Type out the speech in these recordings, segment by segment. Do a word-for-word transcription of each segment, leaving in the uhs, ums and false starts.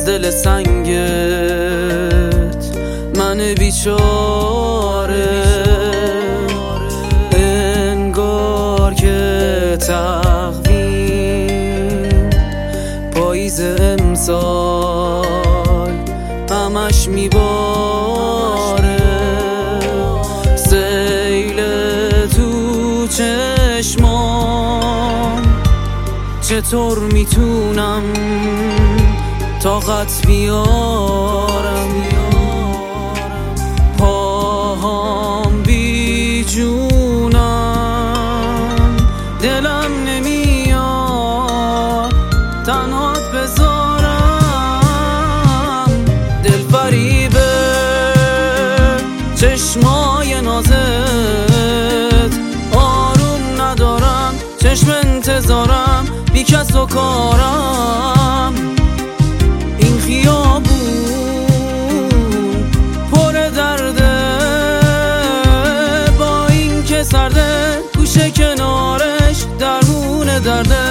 دل سنگت من بیچاره، انگار که تقویم پاییز امسال همش میباره، سیل تو چشمام چطور میتونم طاقت بیارم، پاهام بی جونم، دلم نمیاد تنهات بذارم. دل فریبه چشمای نازت، آروم ندارم چشم انتظارم بی کس و کارم. این خیابون پر درده، با این که سرده گوشه کنارش درمون درده.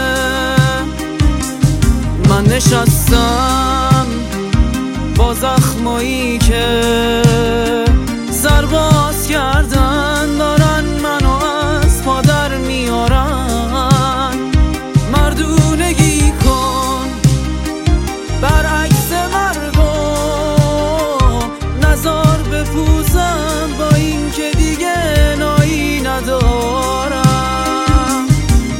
من نشستم با زخمایی که سرباز کردن، دارن منو از پا در میارن. مردونگی کن برعکس مردم، نزار بپوزم با این که دیگه نایی ندارم.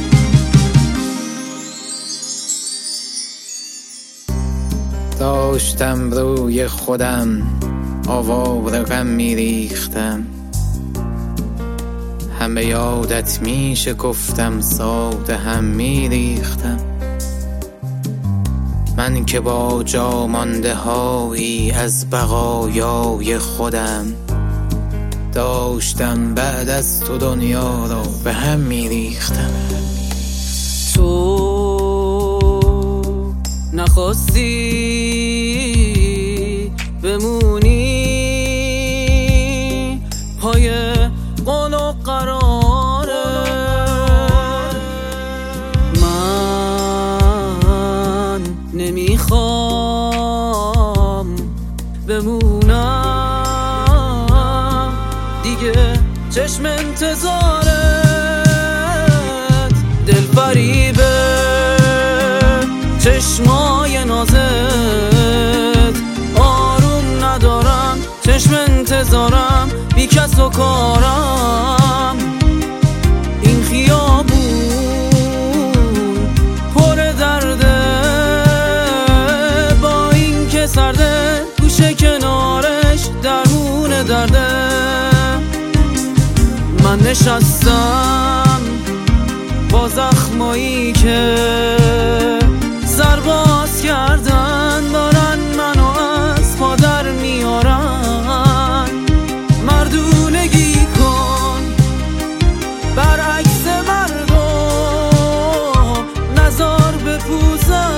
داشتم روی خودم آوار غم میریختم، هم به یادت میشه گفتم ساده هم میریختم. من که با جا مانده هایی از بقایای خودم، داشتم بعد از تو دنیا را به هم میریختم. تو نخواستی بمونی پای قول و قراره، من نمیخوام بمونم دیگه چشم انتظارت. دل فریبه چشمای نازت، آروم ندارم چشم انتظارم بی کس و کارم. این خیابون پر درده، با این که سرده گوشه کنارش درمون درده. من نشستم با زخمایی که سرباز کردن، دارن منو از پا در میارن. مردونگی کن برعکس مردم، نزار بپوزم